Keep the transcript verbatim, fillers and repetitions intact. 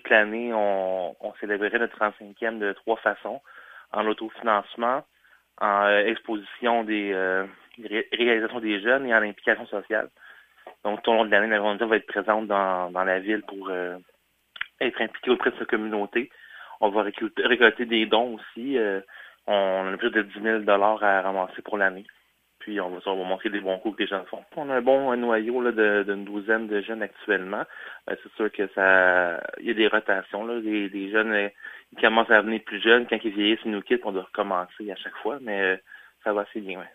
toute l'année, on, on célébrerait notre trente-cinquième de trois façons. En autofinancement, en euh, exposition des euh, ré réalisations des jeunes et en implication sociale. Donc, tout au long de l'année, la Rondia va être présente dans, dans la ville pour euh, être impliquée auprès de sa communauté. On va récolter, récolter des dons aussi. Euh, on a plus de dix mille dollars à ramasser pour l'année. Puis on va, on va montrer des bons coups que les jeunes font. On a un bon noyau là, de, d'une douzaine de jeunes actuellement. Euh, c'est sûr que ça, il y a des rotations. Là. Les, les jeunes, euh, ils commencent à venir plus jeunes. Quand ils vieillissent, ils nous quittent, on doit recommencer à chaque fois. Mais euh, ça va assez bien, ouais.